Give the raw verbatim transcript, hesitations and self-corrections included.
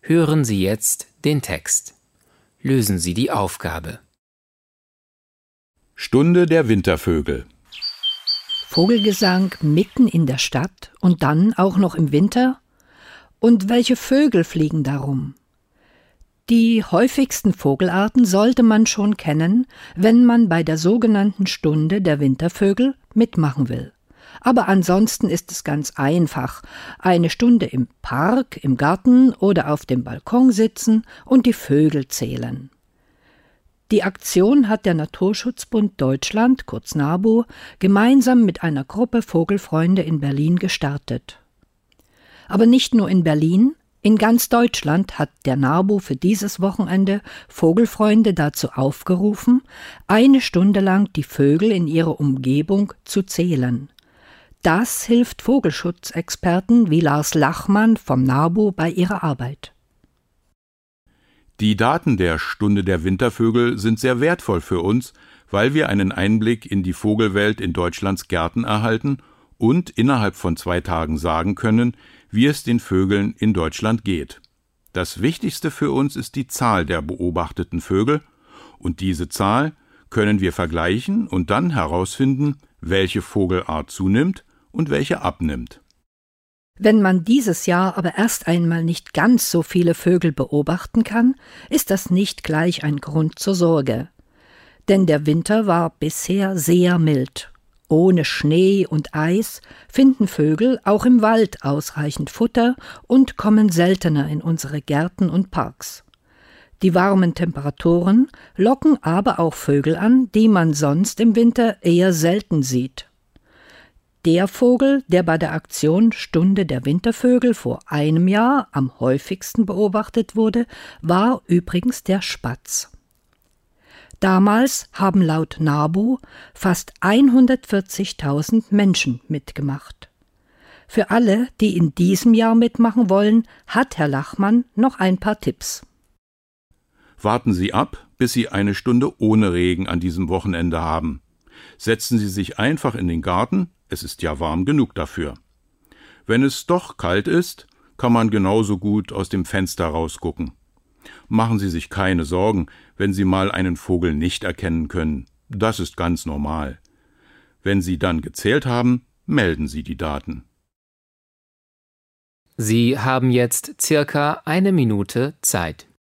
Hören Sie jetzt den Text. Lösen Sie die Aufgabe. Stunde der Wintervögel. Vogelgesang mitten in der Stadt und dann auch noch im Winter? Und welche Vögel fliegen darum? Die häufigsten Vogelarten sollte man schon kennen, wenn man bei der sogenannten Stunde der Wintervögel mitmachen will. Aber ansonsten ist es ganz einfach. Eine Stunde im Park, im Garten oder auf dem Balkon sitzen und die Vögel zählen. Die Aktion hat der Naturschutzbund Deutschland, kurz NABU, gemeinsam mit einer Gruppe Vogelfreunde in Berlin gestartet. Aber nicht nur in Berlin, in ganz Deutschland hat der NABU für dieses Wochenende Vogelfreunde dazu aufgerufen, eine Stunde lang die Vögel in ihrer Umgebung zu zählen. Das hilft Vogelschutzexperten wie Lars Lachmann vom NABU bei ihrer Arbeit. Die Daten der Stunde der Wintervögel sind sehr wertvoll für uns, weil wir einen Einblick in die Vogelwelt in Deutschlands Gärten erhalten und innerhalb von zwei Tagen sagen können, wie es den Vögeln in Deutschland geht. Das Wichtigste für uns ist die Zahl der beobachteten Vögel, und diese Zahl können wir vergleichen und dann herausfinden, welche Vogelart zunimmt und welche abnimmt. Wenn man dieses Jahr aber erst einmal nicht ganz so viele Vögel beobachten kann, ist das nicht gleich ein Grund zur Sorge. Denn der Winter war bisher sehr mild. Ohne Schnee und Eis finden Vögel auch im Wald ausreichend Futter und kommen seltener in unsere Gärten und Parks. Die warmen Temperaturen locken aber auch Vögel an, die man sonst im Winter eher selten sieht. Der Vogel, der bei der Aktion Stunde der Wintervögel vor einem Jahr am häufigsten beobachtet wurde, war übrigens der Spatz. Damals haben laut NABU fast hundertvierzigtausend Menschen mitgemacht. Für alle, die in diesem Jahr mitmachen wollen, hat Herr Lachmann noch ein paar Tipps. Warten Sie ab, bis Sie eine Stunde ohne Regen an diesem Wochenende haben. Setzen Sie sich einfach in den Garten, es ist ja warm genug dafür. Wenn es doch kalt ist, kann man genauso gut aus dem Fenster rausgucken. Machen Sie sich keine Sorgen, wenn Sie mal einen Vogel nicht erkennen können. Das ist ganz normal. Wenn Sie dann gezählt haben, melden Sie die Daten. Sie haben jetzt circa eine Minute Zeit.